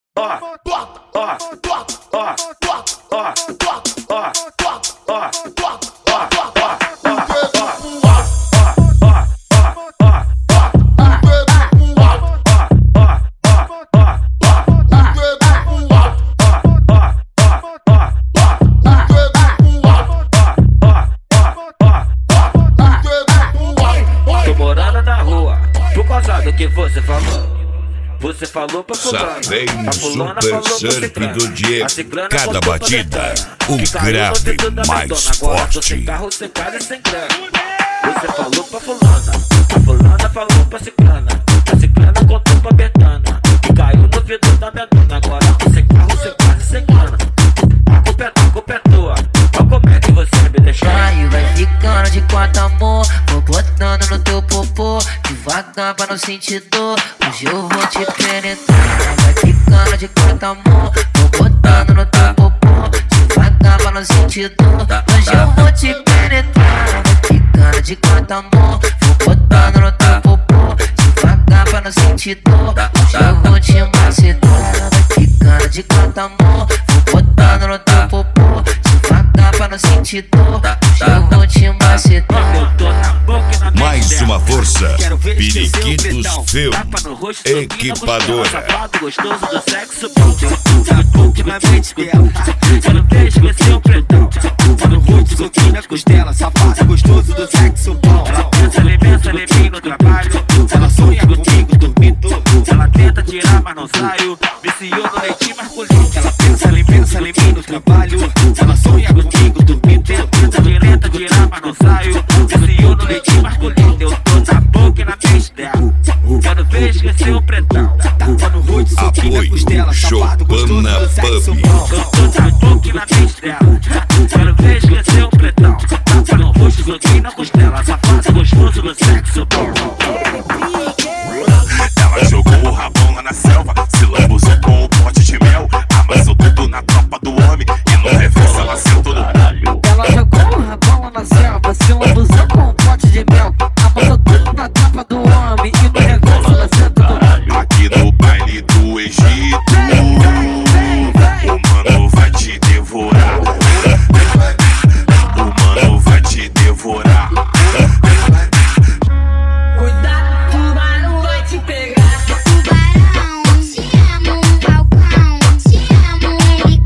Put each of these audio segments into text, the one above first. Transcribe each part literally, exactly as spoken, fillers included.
Do que você falou? Você falou pra fulano, Só vem a fulana super falou pra surf ciclana, do Diego. a ciclana Cada contou pra batida, Betânia, um que caiu grave no dedo da mais Madonna. Agora tô sem forte. carro, sem casa e sem grana. Você falou pra fulana, a fulana falou pra ciclana, a ciclana contou pra Betânia, que caiu no vidro da minha dona. Agora tô sem carro, sem casa e sem grana. A culpa é tua, a culpa é tua. Olha como é que você me deixou. Vai, vai ficando de quatro amor, vou botando no teu popô, devagar pra não sentir dor. Hoje eu vou te penetrar. Vai ficando de quatro amor, vou botando no teu popô, devagar pra não sentir dor. Hoje eu vou te penetrar. Vai ficando de quatro amor, vou botando no teu popô, devagar pra não sentir dor. Hoje eu vou te macetar. Vai ficando de quatro amor, vou botando no teu popô, devagar pra não sentir dor. Hoje eu vou te macetar. Mais uma força, Periquitos Film, equipadora. Gostoso do sexo, que na mente dela. Quero beijo, esse é o pretão. No rosto, soquinho na costela, safado, gostoso do sexo bom. Ela pensa, ela pensa, ela vem no trabalho. Ela sonha comigo, dormindo. Ela tenta tirar, mas não saio. Viciou no leitinho masculino. Ela pensa, ela pensa, ela vem no trabalho. Ela sonha comigo, dormindo. Tenta direta, tirar, mas não saio. Viciou no leitinho masculino. Eu tô na boca e na mente dela. Quero ver esquecer o pretão. No rosto, soquinho na costela, safado, gostoso do sexo bom. Eu tô na boca e na mente dela. Quero ver esquecer o pretão. Tapa no rosto, soquinho na costela, safado, gostoso do sexo bom. Ela jogou o rabão lá na selva, se lambuzou com o pote de mel. Amassou tudo na tropa do homem e no reverso ela sentou no palho. Ela jogou o rabão lá na selva, se lambuzou com um pote de mel. Amassou tudo na tropa do homem e no reverso ela sentou no palho. Aqui no baile do Egito, o mano vai te devorar. O mano vai te devorar. Cuidado, tubarão vai te pegar. Tubarão, te amo, Falcão, te amo, M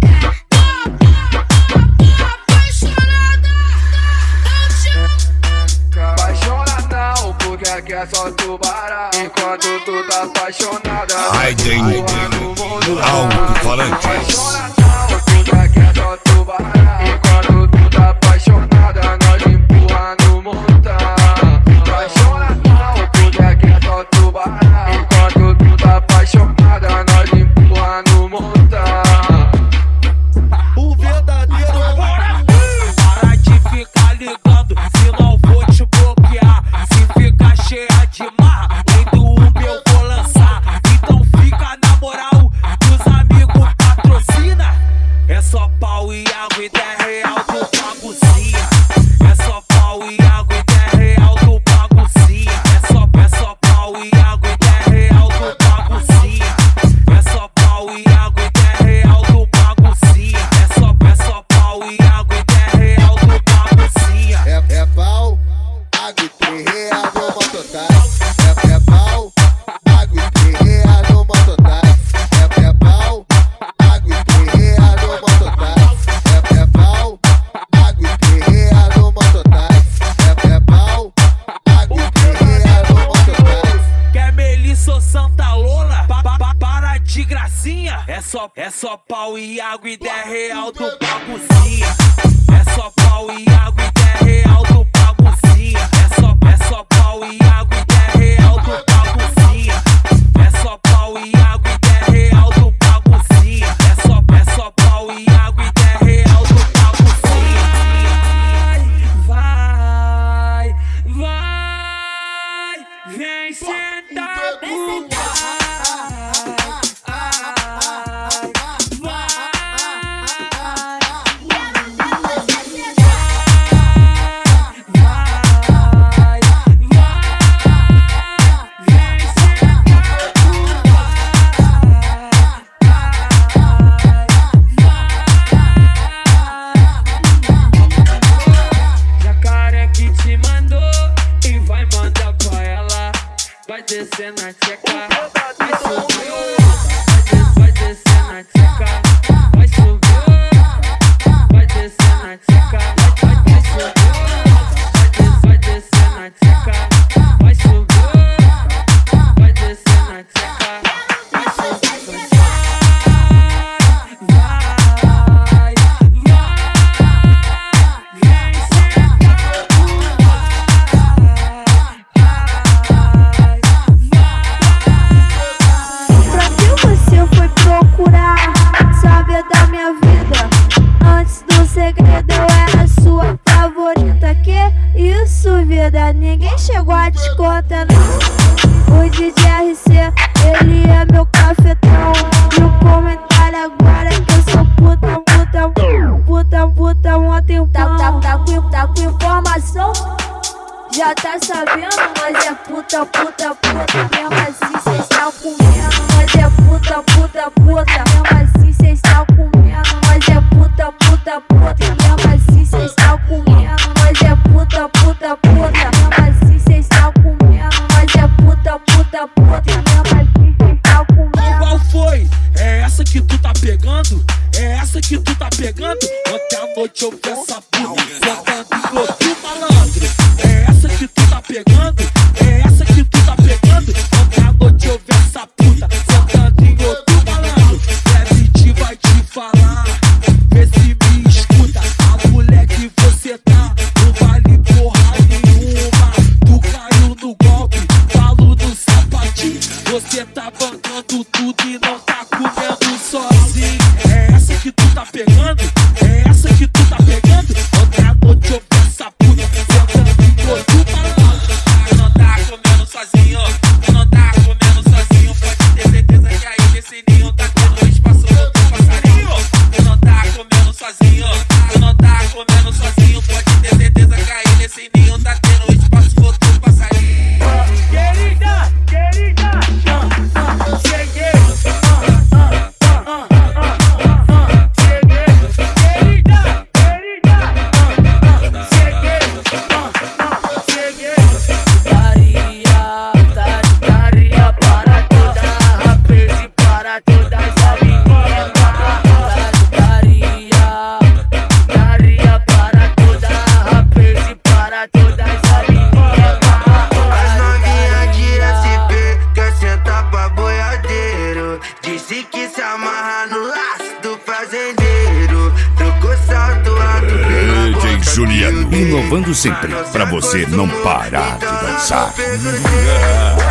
K. Apaixonada não, porque aqui é só tubarão. Enquanto tu tá apaixonada, Raiden, alto-falante. apaixonada não, porque aqui é só tubarão. Enquanto tu tá apaixonada, nós empurra no montão. Apaixonada não, porque aqui é só tubarão. Enquanto tu tá apaixonada, nós empurra no montão. O verdadeiro para de ficar ligando, senão vou te bloquear. Se ficar cheia de marra, nem do Uber eu vou lançar. Então fica na moral, dos amigos patrocina. É só pau e água e dez real do baguncinha. É só pau e água e dez real do baguncinha. É só, é só pau e água e dez real do baguncinha. É só pau e água e dez real do baguncinha. É só, é só pau e água e dez real do baguncinha. É, é pau, água e três reais no mototáxi. É, é pau, água e três reais no mototáxi. É, é pau, água e três reais no mototáxi. É, é pau, água e três reais no mototáxi. É, é pau, água e três reais no mototáxi. Quer Melissa ou Santa Lola? Pa, pa, pa, para de gracinha. É só, é só pau e água e dez real do baguncinha. É só pau e água e dez real do baguncinha. É só, é só pau e água e dez real do baguncinha. É só pau e água e dez real do baguncinha. É só, é só pau e água e dez real do baguncinha. Vai, vai, vem sentar pro vai, vai, vai. essa que tu tá pegando? É essa que tu tá pegando? Ontem à noite eu vi essa puta sentando em outro malandro. É essa que tu tá pegando? É essa que tu tá pegando? Ontem à noite eu vi essa puta sentando em outro malandro. Deve vai te falar, vê se me escuta. A mulher que você tá não vale porra nenhuma. Tu caiu no golpe, falo no sapatinho. Você tá bancando tudo e não tá comendo sozinho. É essa que tu tá pegando? É essa que tu tá pegando? Ontem à noite eu vi essa puta sentando em outro malandro. Tu não tá comendo sozinho, tu não tá comendo sozinho. Pode ter certeza que aí nesse ninho tá tendo espaço outro passarinho. Tu não tá comendo sozinho, tu não tá comendo sozinho. Pode ter certeza que aí nesse ninho tá tendo espaço outro passarinho. Querida, querida, cheguei. Disse que se amarra no laço do fazendeiro. Trocou salto alto. D J Juliano, inovando sempre pra você não parar de dançar.